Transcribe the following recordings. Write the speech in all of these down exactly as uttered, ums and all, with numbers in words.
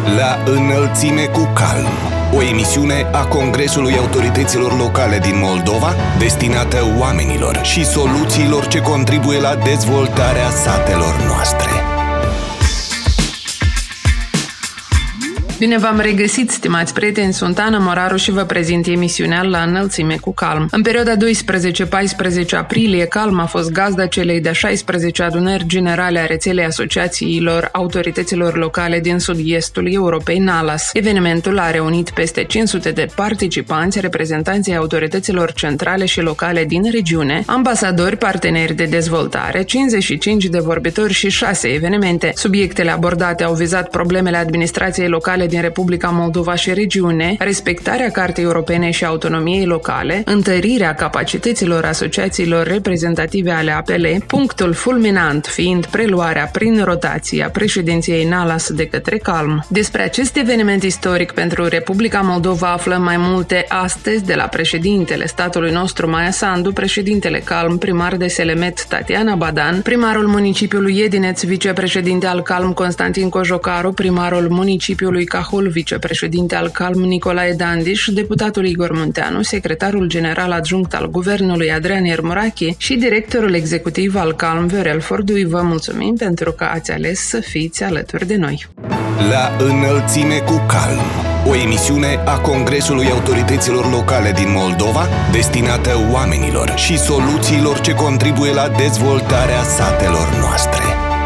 La înălțime cu calm, o emisiune a Congresului Autorităților Locale din Moldova, destinată oamenilor și soluțiilor ce contribuie la dezvoltarea satelor noastre. Bine v-am regăsit, stimați prieteni, sunt Ana Moraru și vă prezint emisiunea La înălțime cu calm. În perioada doisprezece-paisprezece aprilie, Calm a fost gazda celei de-a șaisprezecea adunări generale a rețelei asociațiilor autorităților locale din sud-estul Europei, NALAS. Evenimentul a reunit peste cinci sute de participanți, reprezentanții autorităților centrale și locale din regiune, ambasadori, parteneri de dezvoltare, cincizeci și cinci de vorbitori și șase evenimente. Subiectele abordate au vizat problemele administrației locale din Republica Moldova și regiune, respectarea Cartei Europene și autonomiei locale, întărirea capacităților asociațiilor reprezentative ale A P L, punctul fulminant fiind preluarea prin rotație a președinției NALAS de către Calm. Despre acest eveniment istoric pentru Republica Moldova aflăm mai multe astăzi de la președintele statului nostru Maia Sandu, președintele Calm, primar de Selemet Tatiana Badan, primarul municipiului Edineț, vicepreședinte al Calm Constantin Cojocaru, primarul municipiului Cahul, vicepreședinte al Calm Nicolae Dandiș, deputatul Igor Munteanu, secretarul general adjunct al guvernului Adrian Iermurache și directorul executiv al Calm Viorel Fordui. Vă mulțumim pentru că ați ales să fiți alături de noi. La înălțime cu calm, o emisiune a Congresului Autorităților Locale din Moldova, destinată oamenilor și soluțiilor ce contribuie la dezvoltarea satelor noastre.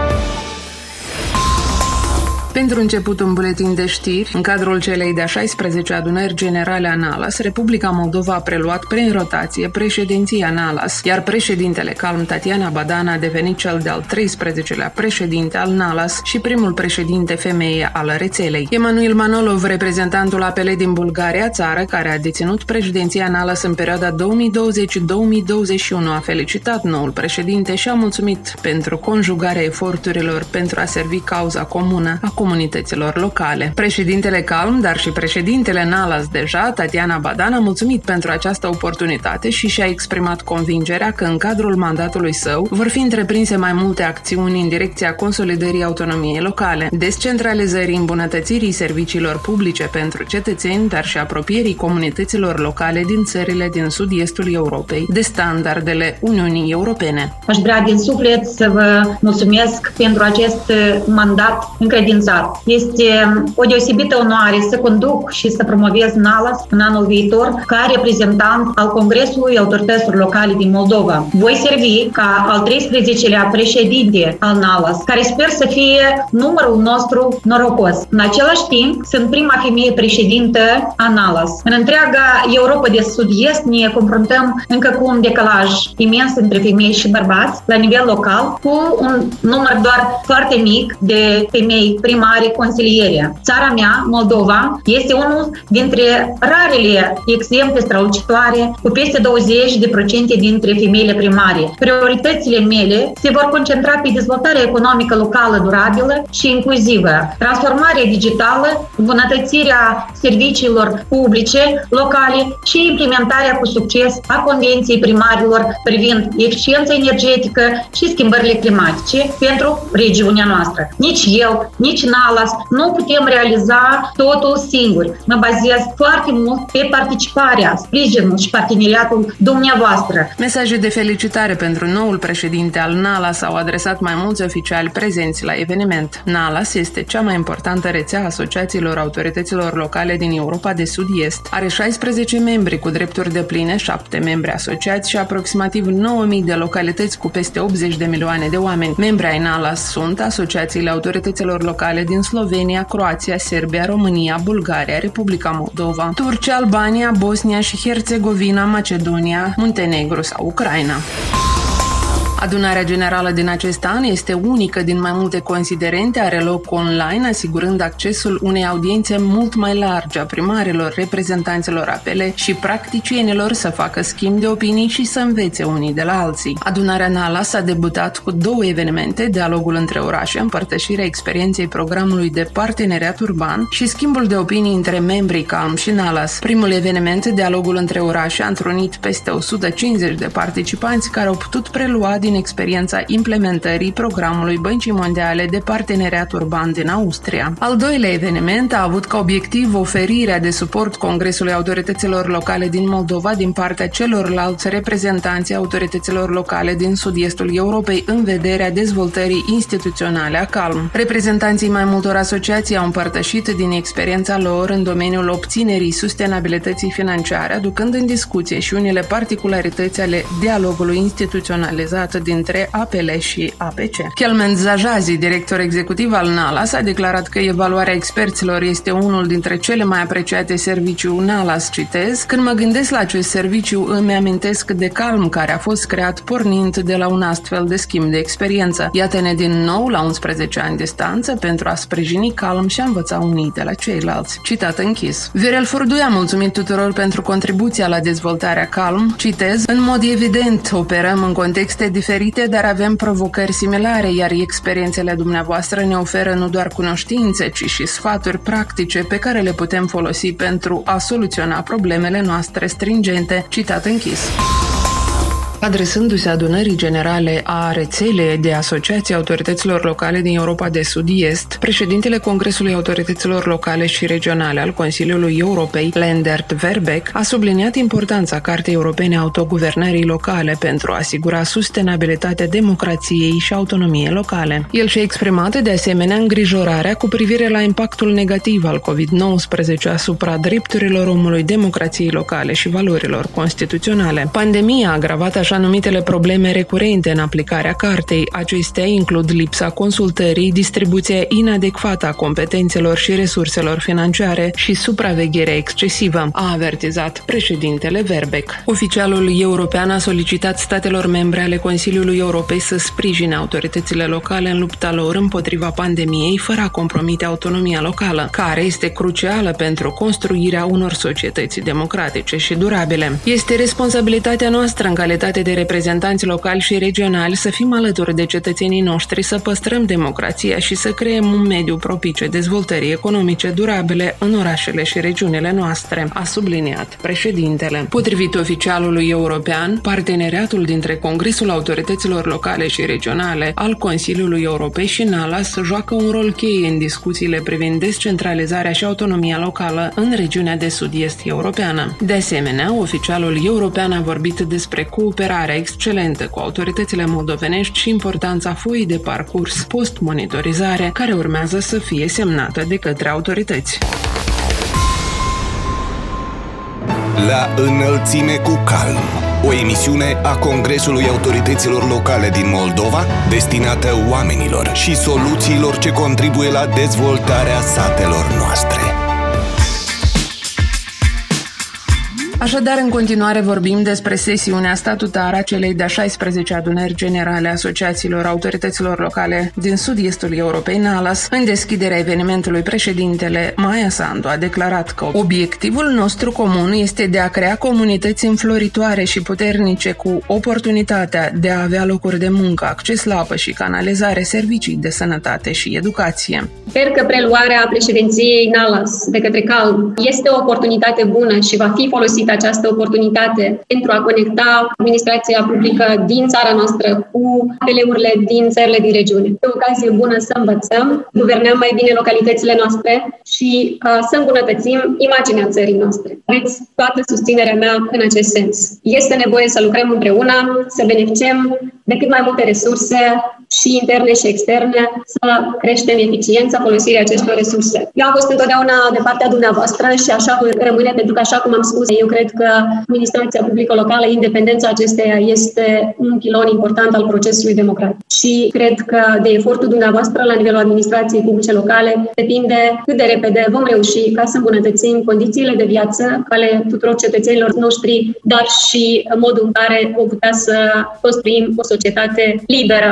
Pentru început, un buletin de știri. În cadrul celei de-a șaisprezecea adunări generale a NALAS, Republica Moldova a preluat prin rotație președinția NALAS, iar președintele Calm Tatiana Badan a devenit cel de-al treisprezecelea președinte al NALAS și primul președinte femeie al rețelei. Emanuel Manolov, reprezentantul A P L din Bulgaria, țară care a deținut președinția NALAS în perioada două mii douăzeci - două mii douăzeci și unu, a felicitat noul președinte și a mulțumit pentru conjugarea eforturilor pentru a servi cauza comună a comunităților locale. Președintele Calm, dar și președintele NALAS deja, Tatiana Badan, a mulțumit pentru această oportunitate și și-a exprimat convingerea că în cadrul mandatului său vor fi întreprinse mai multe acțiuni în direcția consolidării autonomiei locale, descentralizării, îmbunătățirii serviciilor publice pentru cetățeni, dar și apropierii comunităților locale din țările din sud-estul Europei de standardele Uniunii Europene. Aș vrea din suflet să vă mulțumesc pentru acest mandat încredințat. Este o deosebită onoare să conduc și să promovez NALAS în anul viitor ca reprezentant al Congresului Autorităților Locale din Moldova. Voi servi ca al treisprezecelea președinte al NALAS, care sper să fie numărul nostru norocos. În același timp, sunt prima femeie președintă a NALAS. În întreaga Europa de Sud-Est ne confruntăm încă cu un decalaj imens între femei și bărbați la nivel local, cu un număr doar foarte mic de femei primari consiliere. Țara mea, Moldova, este unul dintre rarele exemple strălucitoare cu peste douăzeci la sută dintre femeile primare. Prioritățile mele se vor concentra pe dezvoltarea economică locală durabilă și inclusivă, transformarea digitală, îmbunătățirea serviciilor publice locale și implementarea cu succes a Convenției primarilor privind eficiența energetică și schimbările climatice pentru regiunea noastră. Nici eu, nici NALAS nu putem realiza totul singuri. Mă bazez foarte mult pe participarea, sprijinul și parteneriatul dumneavoastră. Mesaje de felicitare pentru noul președinte al NALAS au adresat mai mulți oficiali prezenți la eveniment. NALAS este cea mai importantă rețea a asociațiilor autorităților locale din Europa de Sud-Est. Are șaisprezece membri cu drepturi depline, șapte membri asociați și aproximativ nouă mii de localități cu peste optzeci de milioane de oameni. Membri ai NALAS sunt asociațiile autorităților locale din Slovenia, Croația, Serbia, România, Bulgaria, Republica Moldova, Turcia, Albania, Bosnia și Herțegovina, Macedonia, Muntenegru sau Ucraina. Adunarea generală din acest an este unică din mai multe considerente, are loc online, asigurând accesul unei audiențe mult mai largi a primarilor, reprezentanților A P L și practicienilor să facă schimb de opinii și să învețe unii de la alții. Adunarea NALAS a debutat cu două evenimente, dialogul între orașe, împărtășirea experienței programului de parteneriat urban și schimbul de opinii între membrii Calm și NALAS. Primul eveniment, dialogul între orașe, a întrunit peste o sută cincizeci de participanți care au putut prelua din din experiența implementării programului Băncii Mondiale de Parteneriat Urban din Austria. Al doilea eveniment a avut ca obiectiv oferirea de suport Congresului Autorităților Locale din Moldova din partea celorlalți reprezentanți autorităților locale din sud-estul Europei în vederea dezvoltării instituționale a CALM. Reprezentanții mai multor asociații au împărtășit din experiența lor în domeniul obținerii sustenabilității financiare, aducând în discuție și unele particularități ale dialogului instituționalizat dintre A P L și A P C. Kelmen Zajazi, director executiv al NALAS, a declarat că evaluarea experților este unul dintre cele mai apreciate serviciu NALAS, citez: "Când mă gândesc la acest serviciu, îmi amintesc de CALM, care a fost creat pornind de la un astfel de schimb de experiență. Iată-ne din nou la unsprezece ani distanță pentru a sprijini CALM și a învăța unii de la ceilalți." Citat închis. Viorel Furdui a mulțumit tuturor pentru contribuția la dezvoltarea CALM. Citez: "În mod evident, operăm în contexte diferite, dar avem provocări similare, iar experiențele dumneavoastră ne oferă nu doar cunoștințe, ci și sfaturi practice pe care le putem folosi pentru a soluționa problemele noastre stringente." Citat închis. Adresându-se adunării generale a rețelei de asociații autorităților locale din Europa de Sud-Est, președintele Congresului Autorităților Locale și Regionale al Consiliului Europei, Leendert Verbeek, a subliniat importanța Cartei Europene a Autoguvernării Locale pentru a asigura sustenabilitatea democrației și autonomiei locale. El și-a exprimat de asemenea îngrijorarea cu privire la impactul negativ al covid nouăsprezece asupra drepturilor omului, democrației locale și valorilor constituționale. Pandemia a agravat așa numitele probleme recurente în aplicarea cartei. Acestea includ lipsa consultării, distribuția inadecvată a competențelor și resurselor financiare și supravegherea excesivă, a avertizat președintele Verbeek. Oficialul european a solicitat statelor membre ale Consiliului Europei să sprijine autoritățile locale în lupta lor împotriva pandemiei, fără a compromite autonomia locală, care este crucială pentru construirea unor societăți democratice și durabile. Este responsabilitatea noastră în calitate de reprezentanți locali și regionali să fim alături de cetățenii noștri, să păstrăm democrația și să creăm un mediu propice dezvoltării economice durabile în orașele și regiunile noastre, a subliniat președintele. Potrivit oficialului european, parteneriatul dintre Congresul Autorităților Locale și Regionale al Consiliului Europei și NALAS joacă un rol cheie în discuțiile privind descentralizarea și autonomia locală în regiunea de sud-est europeană. De asemenea, oficialul european a vorbit despre cooperarea excelentă cu autoritățile moldovenești și importanța foii de parcurs post-monitorizare, care urmează să fie semnată de către autorități. La înălțime cu calm, o emisiune a Congresului Autorităților Locale din Moldova, destinată oamenilor și soluțiilor ce contribuie la dezvoltarea satelor noastre. Așadar, în continuare vorbim despre sesiunea statutară a celei de-a șaisprezecea adunări generale a asociațiilor autorităților locale din sud-estul Europei, NALAS. În deschiderea evenimentului, președintele Maia Sandu a declarat că obiectivul nostru comun este de a crea comunități înfloritoare și puternice cu oportunitatea de a avea locuri de muncă, acces la apă și canalizare, servicii de sănătate și educație. Sper că preluarea președinției NALAS de către CALM este o oportunitate bună și va fi folosită această oportunitate pentru a conecta administrația publică din țara noastră cu A P L-urile din țările din regiune. E o ocazie bună să învățăm, guvernăm mai bine localitățile noastre și uh, să îmbunătățim imaginea țării noastre. Aveți toată susținerea mea în acest sens. Este nevoie să lucrăm împreună, să beneficiem de cât mai multe resurse și interne și externe, să creștem eficiența folosirii acestor resurse. Eu am fost întotdeauna de partea dumneavoastră și așa voi rămâne, pentru că, așa cum am spus, eu cred că administrația publică locală, independența acesteia, este un pilon important al procesului democratic. Și cred că de efortul dumneavoastră la nivelul administrației publice locale depinde cât de repede vom reuși ca să îmbunătățim condițiile de viață ale tuturor cetățenilor noștri, dar și modul în care vom putea să construim o societate liberă. Aici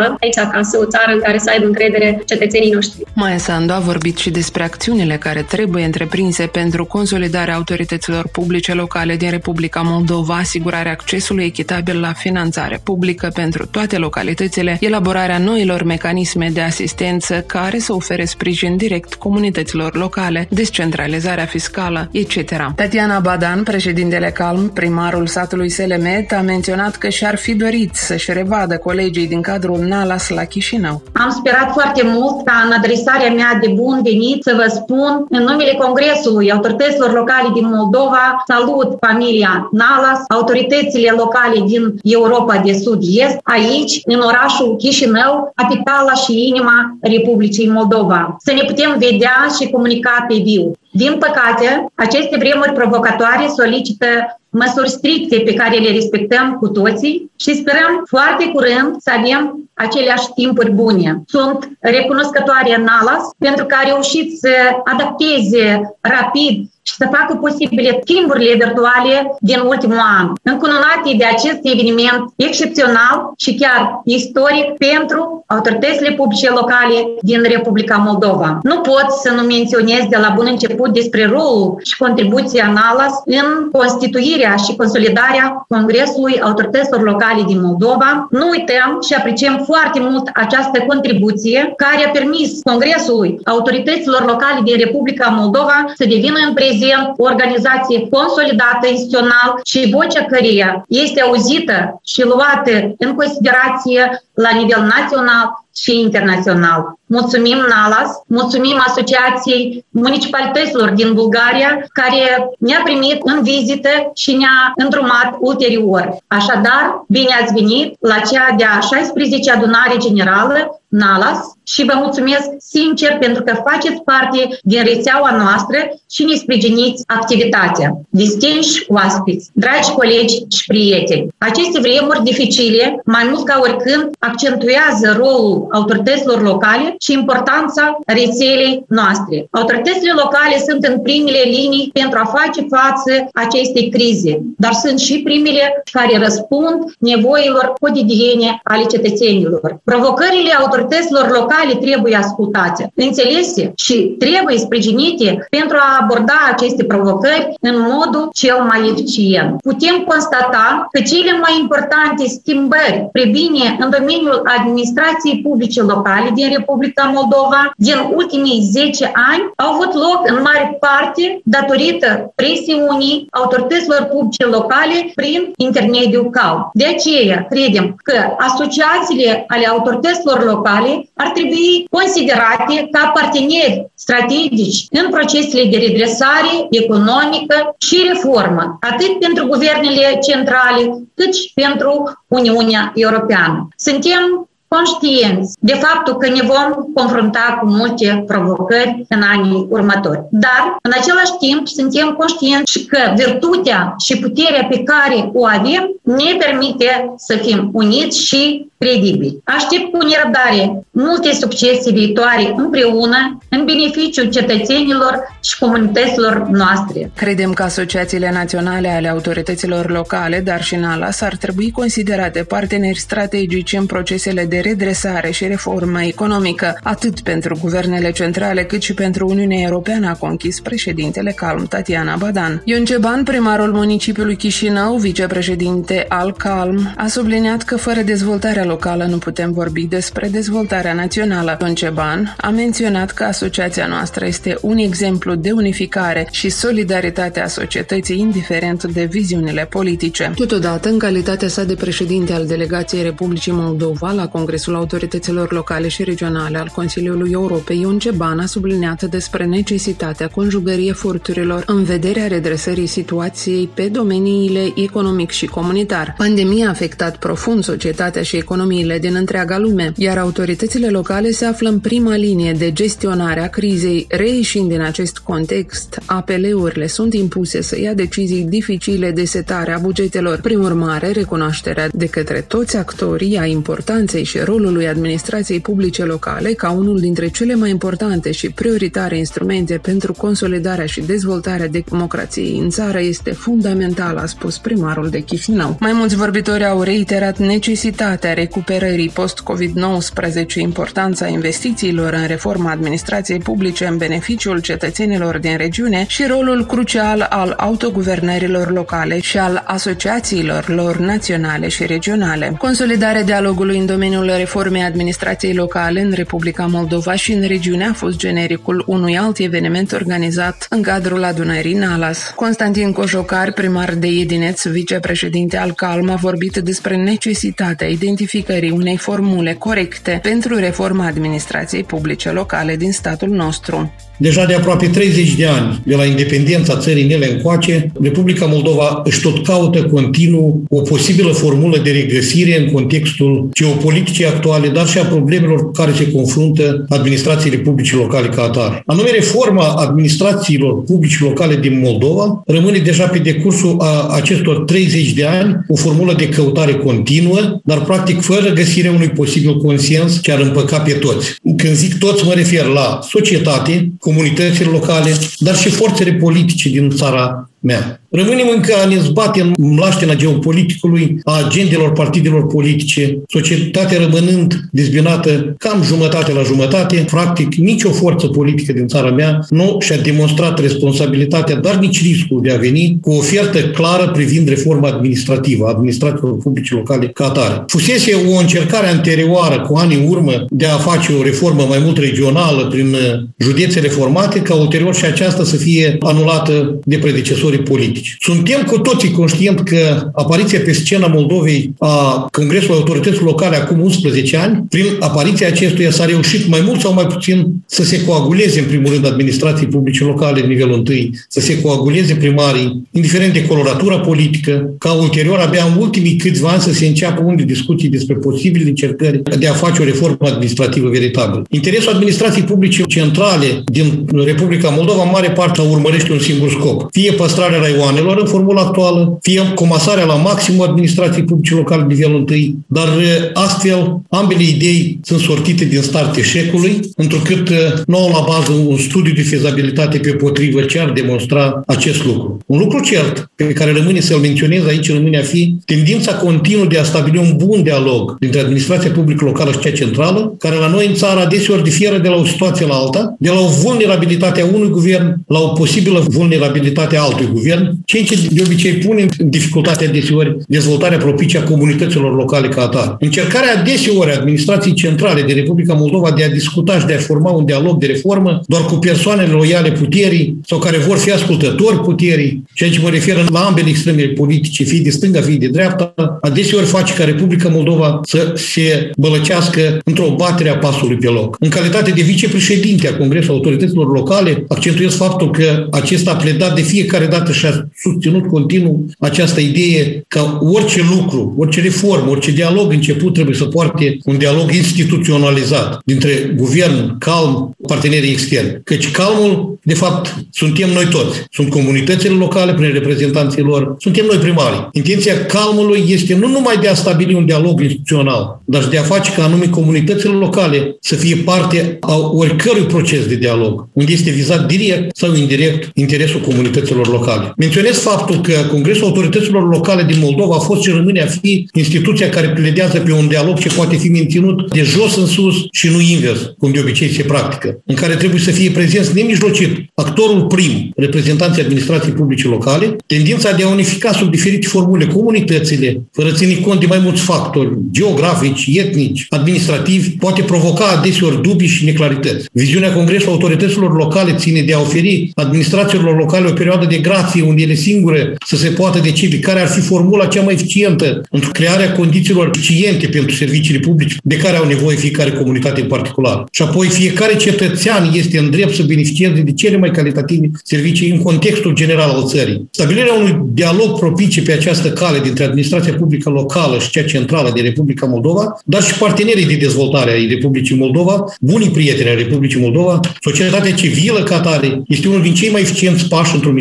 acasă, o țară în care să aibă încredere cetățenii noștri. Maia Sandu a vorbit și despre acțiunile care trebuie întreprinse pentru consolidarea autorităților publice locale din Republica Moldova, asigurarea accesului echitabil la finanțare publică pentru toate localitățile, elaborarea noilor mecanisme de asistență care să ofere sprijin direct comunităților locale, descentralizarea fiscală, et cetera. Tatiana Badan, președintele Calm, primarul satului Selemet, a menționat că și-ar fi dorit să-și revadă colegii din cadrul Nalas la Chișinău. Am sperat foarte mult ca în adresarea mea de bun venit să vă spun în numele Congresului Autorităților Locale din Moldova, salut familia Nalas, autoritățile locale din Europa de Sud-Est, aici, în orașul Chișinău, capitala și inima Republicii Moldova. Să ne putem vedea și comunica pe viu. Din păcate, aceste vremuri provocatoare solicită măsuri stricte pe care le respectăm cu toții și sperăm foarte curând să avem aceleași timpuri bune. Sunt recunoscătoare Nalas pentru că a reușit să adapteze rapid și să facă posibile schimburile virtuale din ultimul an, încununate de acest eveniment excepțional și chiar istoric pentru autoritățile publice locale din Republica Moldova. Nu pot să nu menționez de la bun început despre rolul și contribuția Nalas în constituirea și consolidarea Congresului Autorităților Locale din Moldova. Nu uităm și apreciem foarte mult această contribuție care a permis Congresului Autorităților Locale din Republica Moldova să devină în prezent o organizație consolidată instituțional și vocea căreia este auzită și luată în considerație la nivel național și internațional. Mulțumim Nalas, mulțumim Asociației Municipalităților din Bulgaria, care ne-a primit în vizită și ne-a îndrumat ulterior. Așadar, bine ați venit la cea de-a șaisprezecea adunare generală Nalas și vă mulțumesc sincer pentru că faceți parte din rețeaua noastră și ne sprijiniți activitatea. Distinși oaspeți, dragi colegi și prieteni, aceste vremuri dificile, mai mult ca oricând, accentuează rolul autorităților locale și importanța rețelei noastre. Autoritățile locale sunt în primele linii pentru a face față acestei crize, dar sunt și primele care răspund nevoilor cotidiene ale cetățenilor. Provocările autorităților locale trebuie ascultate, înțelese și trebuie sprijinite pentru a aborda aceste provocări în modul cel mai eficient. Putem constata că cele mai importante schimbări spre bine în domeniul administrației publice locale din Republica Moldova din ultimii zece ani au avut loc în mare parte datorită presiunii autorităților publice locale prin intermediul Calm. De aceea credem că asociațiile ale autorităților locale ar trebui considerate ca parteneri strategici în procesele de redresare economică și reformă, atât pentru guvernele centrale, cât și pentru Uniunea Europeană. Suntem conștienți de faptul că ne vom confrunta cu multe provocări în anii următori. Dar, în același timp, suntem conștienți că virtutea și puterea pe care o avem ne permite să fim uniți și credibili. Aștept cu nerăbdare multe succese viitoare împreună în beneficiul cetățenilor și comunităților noastre. Credem că asociațiile naționale ale autorităților locale, dar și Nalas, ar trebui considerate parteneri strategici în procesele de redresare și reformă economică, atât pentru guvernele centrale cât și pentru Uniunea Europeană, a conchis președintele Calm, Tatiana Badan. Ion Ceban, primarul municipiului Chișinău, vicepreședinte al Calm, a subliniat că fără dezvoltarea locală nu putem vorbi despre dezvoltarea națională. Ion Ceban a menționat că asociația noastră este un exemplu de unificare și solidaritate a societății, indiferent de viziunile politice. Totodată, în calitatea sa de președinte al delegației Republicii Moldova la Congresul Autorităților Locale și Regionale al Consiliului Europei, Ion Ceban a subliniat despre necesitatea conjugării eforturilor în vederea redresării situației pe domeniile economic și comunitar. Pandemia a afectat profund societatea și economiile din întreaga lume, iar autoritățile locale se află în prima linie de gestionare a crizei. Reieșind din acest context, A P L-urile sunt impuse să ia decizii dificile de setare a bugetelor. Prin urmare, recunoașterea de către toți actorii a importanței și și rolului administrației publice locale ca unul dintre cele mai importante și prioritare instrumente pentru consolidarea și dezvoltarea democrației în țară este fundamental, a spus primarul de Chișinău. Mai mulți vorbitori au reiterat necesitatea recuperării post-covid nouăsprezece, importanța investițiilor în reforma administrației publice în beneficiul cetățenilor din regiune și rolul crucial al autoguvernărilor locale și al asociațiilor lor naționale și regionale. Consolidarea dialogului în domeniul reformei administrației locale în Republica Moldova și în regiune a fost genericul unui alt eveniment organizat în cadrul adunării Nalas. Constantin Cojocar, primar de Iedineț, vicepreședinte al CALM, a vorbit despre necesitatea identificării unei formule corecte pentru reforma administrației publice locale din statul nostru. Deja de aproape treizeci de ani, de la independența țării mele încoace, Republica Moldova își tot caută continuu o posibilă formulă de regăsire în contextul geopoliticii actuale, dar și a problemelor cu care se confruntă administrațiile publice locale ca atare. Anume, reforma administrațiilor publice locale din Moldova rămâne deja pe decursul a acestor treizeci de ani o formulă de căutare continuă, dar practic fără găsirea unui posibil consens ce ar împăca pe toți. Când zic toți, mă refer la societate, comunitățile locale, dar și forțele politice din țara mea. Rămânem încă a ne zbate în mlaștina geopoliticului, a agendelor partidelor politice, societatea rămânând dezbinată cam jumătate la jumătate. Practic, nicio forță politică din țara mea nu și-a demonstrat responsabilitatea, dar nici riscul de a veni cu o ofertă clară privind reforma administrativă a administrațiilor publice locale ca atare. Fusese o încercare anterioară, cu ani în urmă, de a face o reformă mai mult regională prin județe reformate, ca ulterior și aceasta să fie anulată de predecesorii politici. Suntem cu toții conștient că apariția pe scena Moldovei a Congresului Autorităților Locale acum unsprezece ani, prin apariția acestuia s-a reușit mai mult sau mai puțin să se coaguleze în primul rând administrații publice locale în nivelul întâi, să se coaguleze primarii, indiferent de coloratura politică, ca ulterior abia în ultimii câțiva ani să se înceapă unde discuții despre posibile încercări de a face o reformă administrativă veritabilă. Interesul administrației publice centrale din Republica Moldova în mare parte urmărește un singur scop, fie păstrarea raioanelor în formula actuală, fie comasarea la maximum administrației publice locale de nivelul întâi, dar astfel ambele idei sunt sortite din start eșecului, întrucât nu au la bază un studiu de fezabilitate pe potrivă ce ar demonstra acest lucru. Un lucru cert pe care rămâne să-l menționez aici rămâne a fi tendința continuă de a stabili un bun dialog dintre administrația publică locală și cea centrală, care la noi în țară adeseori diferă de la o situație la alta, de la o vulnerabilitate a unui guvern la o posibilă vulnerabilitate a altui guvern, ceea ce de obicei pune în dificultate adeseori dezvoltarea propice a comunităților locale ca atare. Încercarea adeseori a administrației centrale de Republica Moldova de a discuta și de a forma un dialog de reformă doar cu persoanele loiale puterii sau care vor fi ascultători puterii, și aici mă refer la ambele extreme politice, fie de stânga, fie de dreapta, adeseori face ca Republica Moldova să se bălăcească într-o batere a pasului pe loc. În calitate de vicepreședinte a Congresului Autorităților Locale, accentuez faptul că acesta a pledat de fiecare dată și a susținut continuu această idee că orice lucru, orice reformă, orice dialog început trebuie să poarte un dialog instituționalizat dintre guvern, CALM, partenerii externi. Căci CALM-ul, de fapt, suntem noi toți. Sunt comunitățile locale prin reprezentanții lor, suntem noi primarii. Intenția CALM-ului este nu numai de a stabili un dialog instituțional, dar și de a face ca anume comunitățile locale să fie parte a oricărui proces de dialog, unde este vizat direct sau indirect interesul comunităților locale. Menționez faptul că Congresul Autorităților Locale din Moldova a fost și rămâne a fi instituția care pledează pe un dialog ce poate fi menținut de jos în sus și nu invers, cum de obicei se practică, în care trebuie să fie prezenți nemijlocit actorul prim, reprezentanții administrației publice locale, tendința de a unifica sub diferite formule comunitățile, fără ține cont de mai mulți factori geografici, etnici, administrativi, poate provoca adeseori dubii și neclarități. Viziunea Congresului Autorităților Locale ține de a oferi administrațiilor locale o perioadă de grație unde ele singure să se poată decide care ar fi formula cea mai eficientă pentru crearea condițiilor eficiente pentru serviciile publice de care au nevoie fiecare comunitate în particular. Și apoi fiecare cetățean este în drept să beneficieze de cele mai calitative servicii în contextul general al țării. Stabilirea unui dialog propice pe această cale dintre administrația publică locală și cea centrală de Republica Moldova, dar și partenerii de dezvoltare ai Republicii Moldova, bunii prieteni ai Republicii Moldova, societatea civilă ca tare, este unul din cei mai eficienți pași într-o mișcare înainte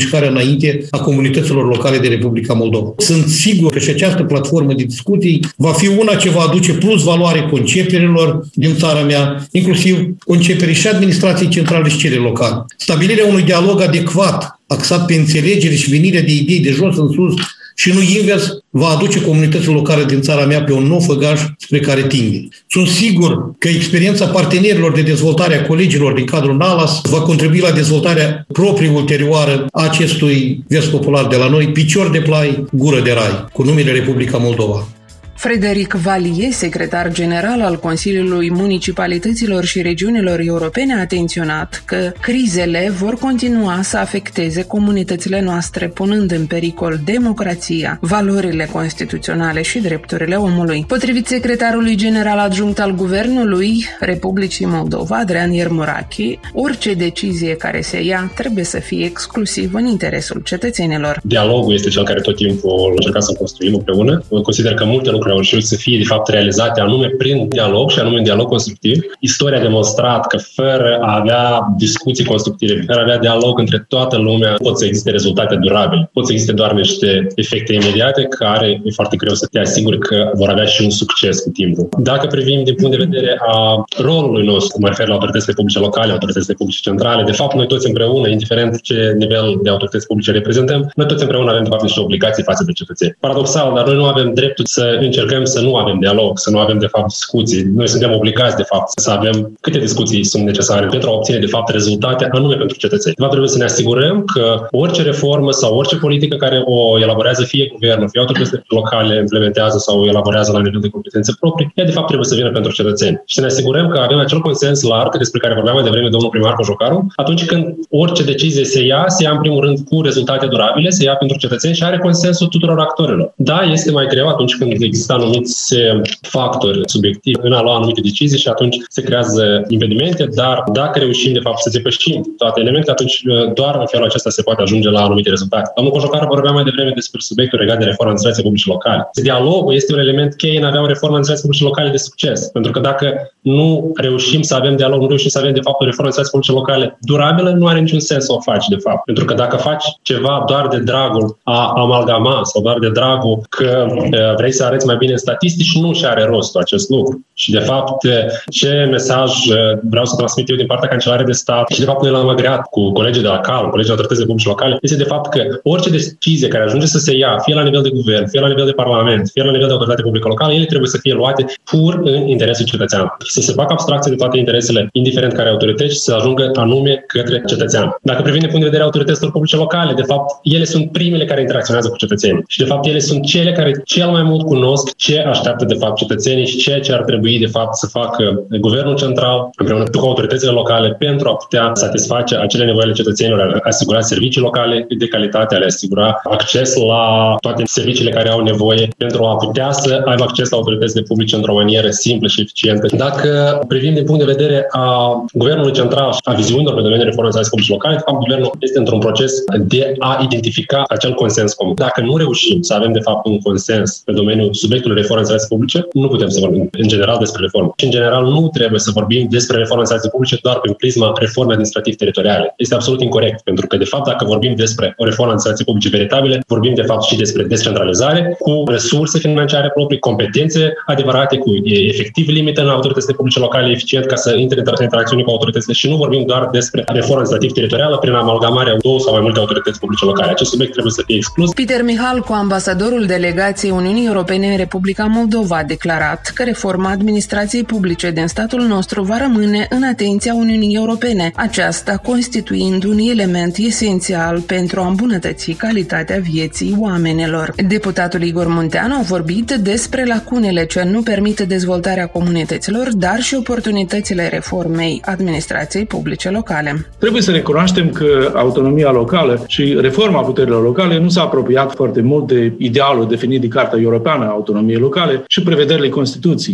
înainte a comunităților locale de Republica Moldova. Sunt sigur că și această platformă de discuții va fi una ce va aduce plus valoare conceperilor din țara mea, inclusiv conceperii și administrației centrale și cele locale. Stabilirea unui dialog adecvat, axat pe înțelegere și venirea de idei de jos în sus și nu invers, va aduce comunitățile locale din țara mea pe un nou făgaș spre care tinde. Sunt sigur că experiența partenerilor de dezvoltare a colegilor din cadrul NALAS va contribui la dezvoltarea proprie ulterioară a acestui vers popular de la noi, picior de plai, gură de rai, cu numele Republica Moldova. Frederic Valier, secretar general al Consiliului Municipalităților și Regiunilor Europene, a atenționat că crizele vor continua să afecteze comunitățile noastre, punând în pericol democrația, valorile constituționale și drepturile omului. Potrivit secretarului general adjunct al Guvernului Republicii Moldova, Adrian Iermurache, orice decizie care se ia trebuie să fie exclusiv în interesul cetățenilor. Dialogul este cel care tot timpul încercăm să construim împreună. Consider că multe lucruri au reușit să fie, de fapt, realizate anume prin dialog și anume dialog constructiv. Istoria a demonstrat că fără a avea discuții constructive, fără a avea dialog între toată lumea, pot să existe rezultate durabile. Pot să existe doar niște efecte imediate care e foarte greu să te asiguri că vor avea și un succes cu timpul. Dacă privim din punct de vedere a rolului nostru, mă refer la autoritățile publice locale, autoritățile publice centrale, de fapt, noi toți împreună, indiferent ce nivel de autorități publice reprezentăm, noi toți împreună avem, de fapt, niște obligații față de cetățeni. Paradoxal, dar noi nu avem dreptul să încercăm să nu avem dialog, să nu avem, de fapt, discuții. Noi suntem obligați, de fapt, să avem câte discuții sunt necesare pentru a obține, de fapt, rezultate anume pentru cetățeni. De fapt, trebuie să ne asigurăm că orice reformă sau orice politică care o elaborează fie guvernul, fie autoritățile locale implementează sau o elaborează la nivel de competențe proprii, ea, de fapt, trebuie să vină pentru cetățeni. Și să ne asigurăm că avem acel consens larg despre care vorbeam mai devreme domnul primar Cojocaru, atunci când orice decizie se ia, se ia în primul rând cu rezultate durabile, se ia pentru cetățeni și are consensul tuturor actorilor. Da, este mai greu atunci când există anumiți factori subiectivi în a lua anumite decizii și atunci se creează impedimente, dar dacă reușim, de fapt, să depășim toate elementele, atunci doar în felul acesta se poate ajunge la anumite rezultate. Domnul Cojocaru vorbea mai devreme despre subiectul legat de reforma administrației publice locale. Dialogul este un element cheie în a avea o reformă administrației publice locale de succes, pentru că dacă nu reușim să avem dialog, nu reușim să avem, de fapt, o reformă administrației publice locale durabilă, nu are niciun sens să o faci, de fapt. Pentru că dacă faci ceva doar de dragul a amalgama sau doar de dragul că vrei să arăți mai bine în statistici, nu și are rostul acest lucru. Și, de fapt, ce mesaj vreau să transmit eu din partea Cancelarei de Stat și, de fapt, noi l-am agreat cu colegii de la C A L, colegii de autoritățile publice locale, este, de fapt, că orice decizie care ajunge să se ia, fie la nivel de guvern, fie la nivel de parlament, fie la nivel de autoritate publică locală, ele trebuie să fie luate pur în interesul cetățeanului. Să se facă abstracție de toate interesele, indiferent care autorități, și să ajungă anume către cetățean. Dacă privim din punct de vedere autorităților publice locale, de fapt, ele sunt primele care interacționează cu cetățenii. Și, de fapt, ele sunt cele care cel mai mult cunosc ce așteaptă, de fapt, cetățenii și ceea ce ar trebui, de fapt, să facă guvernul central împreună cu autoritățile locale pentru a putea satisface acele nevoi ale cetățenilor, a asigura servicii locale de calitate, a le asigura acces la toate serviciile care au nevoie pentru a putea să aibă acces la autoritățile publice într-o manieră simplă și eficientă. Dacă privim din punct de vedere a guvernului central și a viziunilor pe domeniul reformei administrației publice locale, de fapt, guvernul este într-un proces de a identifica acel consens comun. Dacă nu reușim să avem, de fapt, un consens pe domeniul subiectului reformei administrației publice, nu putem să vorbim în general despre reformă. Și în general nu trebuie să vorbim despre reforma administrației publice doar prin prisma reformei administrativ-teritoriale. Este absolut incorect, pentru că, de fapt, dacă vorbim despre o reformă administrației publice veritabile, vorbim, de fapt, și despre descentralizare, cu resurse financiare proprii, competențe adevărate, cu efectiv limită în autoritățile publice locale eficient ca să intre în interacțiune cu autoritățile și nu vorbim doar despre reforma administrativ-teritorială prin amalgamarea două sau mai multe autorități publice locale. Acest subiect trebuie să fie exclus. Peter Mihalcu, ambasadorul delegației Uniunii Europene în Republica Moldova, a declarat că reforma administrației publice din statul nostru va rămâne în atenția Uniunii Europene, aceasta constituind un element esențial pentru a îmbunătăți calitatea vieții oamenilor. Deputatul Igor Munteanu a vorbit despre lacunele ce nu permit dezvoltarea comunităților, dar și oportunitățile reformei administrației publice locale. Trebuie să recunoaștem că autonomia locală și reforma puterilor locale nu s-a apropiat foarte mult de idealul definit de Carta Europeană a Autonomiei Locale și prevederile Constituției. Iar motivul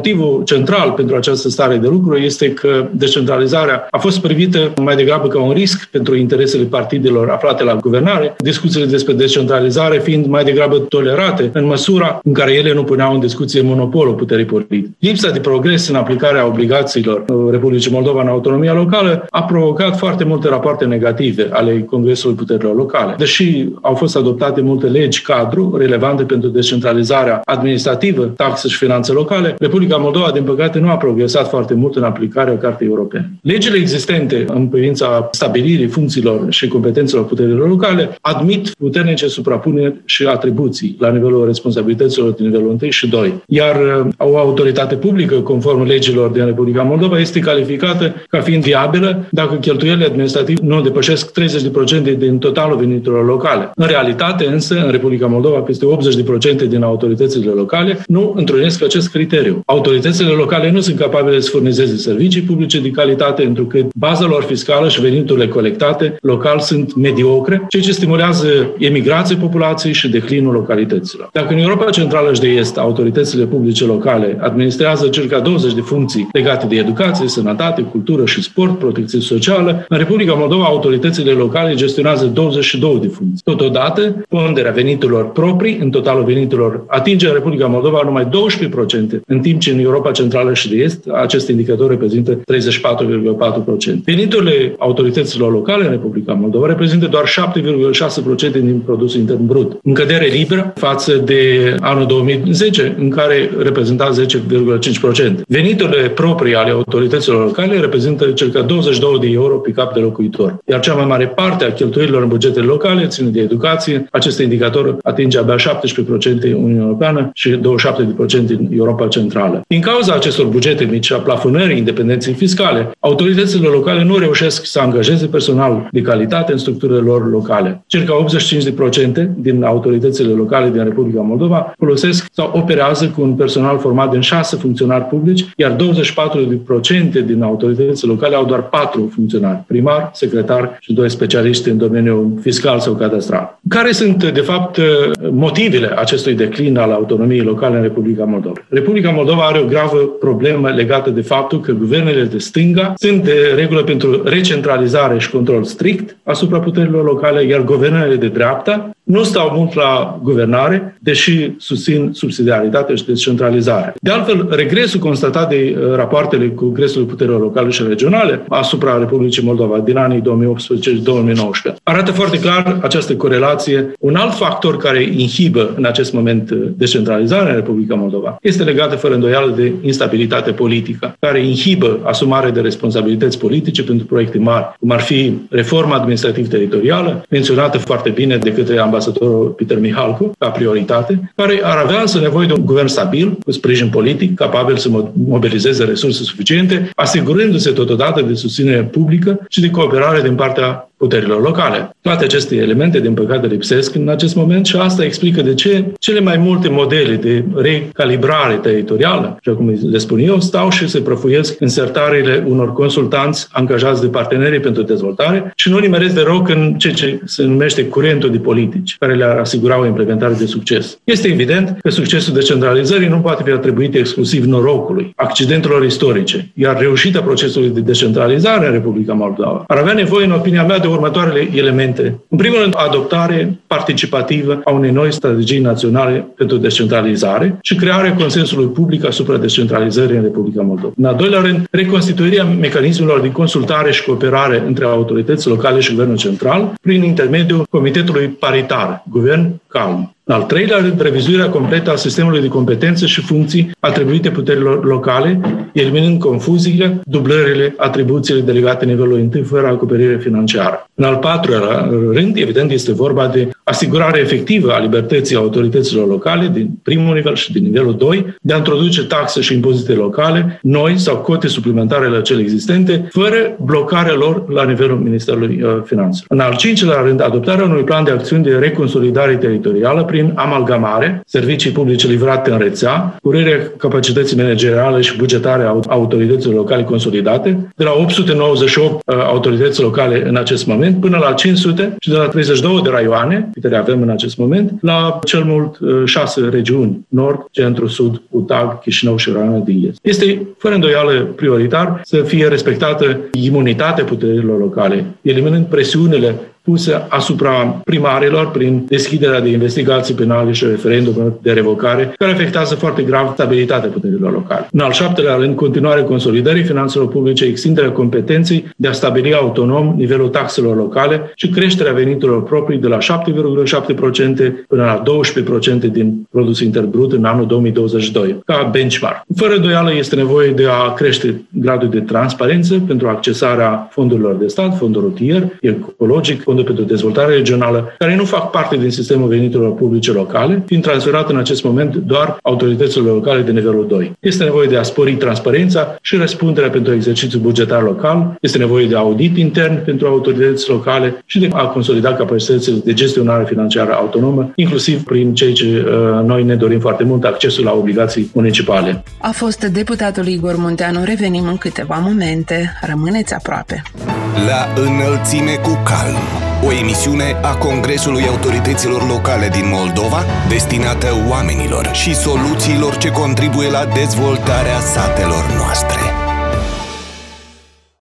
motivul central pentru această stare de lucru este că descentralizarea a fost privită mai degrabă ca un risc pentru interesele partidelor aflate la guvernare, discuțiile despre descentralizare fiind mai degrabă tolerate în măsura în care ele nu puneau în discuție monopolul puterii politice. Lipsa de progres în aplicarea obligațiilor Republicii Moldova în autonomia locală a provocat foarte multe rapoarte negative ale Congresului Puterilor Locale. Deși au fost adoptate multe legi cadru relevante pentru descentralizarea administrativă, taxe și finanțe locale, Republica Moldova, din păcate, nu a progresat foarte mult în aplicarea Cartei Europene. Legile existente în privința stabilirii funcțiilor și competențelor puterilor locale admit puternice suprapuneri și atribuții la nivelul responsabilităților din nivelul unu și doi. Iar o autoritate publică, conform legilor din Republica Moldova, este calificată ca fiind viabilă dacă cheltuielile administrative nu depășesc treizeci la sută din totalul veniturilor locale. În realitate, însă, în Republica Moldova, peste optzeci la sută din autoritățile locale nu întrunesc acest criteriu. Autoritățile locale nu sunt capabile să furnizeze servicii publice de calitate, întrucât baza lor fiscală și veniturile colectate local sunt mediocre, ceea ce stimulează emigrația populației și declinul localităților. Dacă în Europa Centrală și de Est autoritățile publice locale administrează circa douăzeci de funcții legate de educație, sănătate, cultură și sport, protecție socială, în Republica Moldova autoritățile locale gestionează douăzeci și două de funcții. Totodată, ponderea veniturilor proprii în totalul veniturilor atinge în Republica Moldova numai douăsprezece la sută, în timp ce în Europa Centrală și de Est acest indicator reprezintă treizeci și patru virgulă patru la sută. Veniturile autorităților locale în Republica Moldova reprezintă doar șapte virgulă șase la sută din produsul intern brut, în cădere liberă față de anul două mii zece, în care reprezenta zece virgulă cinci la sută. Veniturile proprii ale autorităților locale reprezintă circa douăzeci și doi de euro pe cap de locuitor, iar cea mai mare parte a cheltuielilor în bugetele locale ține de educație. Acest indicator atinge abia șaptesprezece la sută în Uniunea Europeană și douăzeci și șapte la sută în Europa Centrală. Din cauza acestor bugete mici, a plafonării independenței fiscale, autoritățile locale nu reușesc să angajeze personal de calitate în structurile lor locale. Circa optzeci și cinci la sută din autoritățile locale din Republica Moldova folosesc sau operează cu un personal format din șase funcționari publici, iar douăzeci și patru la sută din autoritățile locale au doar patru funcționari, primar, secretar și doi specialiști în domeniul fiscal sau cadastral. Care sunt, de fapt, motivele acestui declin al autonomiei locale în Republica Moldova? Republica Moldova are o gravă problemă legată de faptul că guvernele de stânga sunt de regulă pentru recentralizare și control strict asupra puterilor locale, iar guvernele de dreapta nu stau mult la guvernare, deși susțin subsidiaritate și descentralizare. De altfel, regresul constatat de rapoartele Congresului Puterilor Locale și Regionale asupra Republicii Moldova din anii două mii optsprezece și două mii nouăsprezece arată foarte clar această corelație. Un alt factor care inhibă în acest moment descentralizarea în Republica Moldova este legată fără îndoială de instabilitate politică, care inhibă asumarea de responsabilități politice pentru proiecte mari, cum ar fi reforma administrativ-teritorială, menționată foarte bine de către ambasadorul Peter Mihalcu ca prioritate, care ar avea însă nevoie de un guvern stabil, cu sprijin politic, capabil să mobilizeze resurse suficiente, asigurându-se totodată de susținere publică și de cooperare din partea puterilor locale. Toate aceste elemente, din păcate, lipsesc în acest moment și asta explică de ce cele mai multe modele de recalibrare teritorială, așa cum le spun eu, stau și se prăfuiesc în sertarele unor consultanți angajați de partenerii pentru dezvoltare și nu nimeresc de roc în ceea ce se numește curentul de politici, care le-ar asigura o implementare de succes. Este evident că succesul decentralizării nu poate fi atribuit exclusiv norocului, accidentelor istorice, iar reușita procesului de descentralizare în Republica Moldova ar avea nevoie, în opinia mea, de următoarele elemente. În primul rând, adoptare participativă a unei noi strategii naționale pentru descentralizare și crearea consensului public asupra descentralizării în Republica Moldova. În al doilea rând, reconstituirea mecanismelor de consultare și cooperare între autorități locale și Guvernul Central prin intermediul Comitetului Paritar, Guvern Calm. În al treilea rând, revizuirea completă a sistemului de competențe și funcții atribuite puterilor locale, eliminând confuziile, dublările, atribuțiile delegate nivelul întâi fără acoperire financiară. În al patrulea rând, evident, este vorba de asigurarea efectivă a libertății autorităților locale din primul nivel și din nivelul doi, de a introduce taxe și impozite locale, noi sau cote suplimentare la cele existente, fără blocarea lor la nivelul Ministerului Finanțelor. În al cincilea rând, adoptarea unui plan de acțiuni de reconsolidare teritorială prin amalgamare, servicii publice livrate în rețea, curirea capacității manageriale și bugetare a autorităților locale consolidate, de la opt sute nouăzeci și opt autorități locale în acest moment până la cinci sute și de la treizeci și două de raioane, câte avem în acest moment, la cel mult șase regiuni, nord, centru, sud, Utag, Chișinău și Raionul din Est. Este, fără îndoială, prioritar să fie respectată imunitatea puterilor locale, eliminând presiunile puse asupra primarilor prin deschiderea de investigații penale și referendumuri de revocare, care afectează foarte grav stabilitatea puterilor locale. În al șaptelea rând, continuarea consolidării finanțelor publice, extinderea competenței de a stabili autonom nivelul taxelor locale și creșterea veniturilor proprii de la șapte virgulă șapte la sută până la doisprezece la sută din produsul intern brut în anul două mii douăzeci și doi, ca benchmark. Fără îndoială este nevoie de a crește gradul de transparență pentru accesarea fondurilor de stat, fondul rutier, ecologic, fondul pentru dezvoltare regională, care nu fac parte din sistemul veniturilor publice locale, fiind transferat în acest moment doar autorităților locale de nivelul doi. Este nevoie de a spori transparența și răspunderea pentru exercițiul bugetar local, este nevoie de audit intern pentru autorități locale și de a consolida capacitățile de gestionare financiară autonomă, inclusiv prin ceea ce uh, noi ne dorim foarte mult, accesul la obligații municipale. A fost deputatul Igor Munteanu. Revenim în câteva momente. Rămâneți aproape. La înălțime cu calm. O emisiune a Congresului Autorităților Locale din Moldova, destinată oamenilor și soluțiilor ce contribuie la dezvoltarea satelor noastre.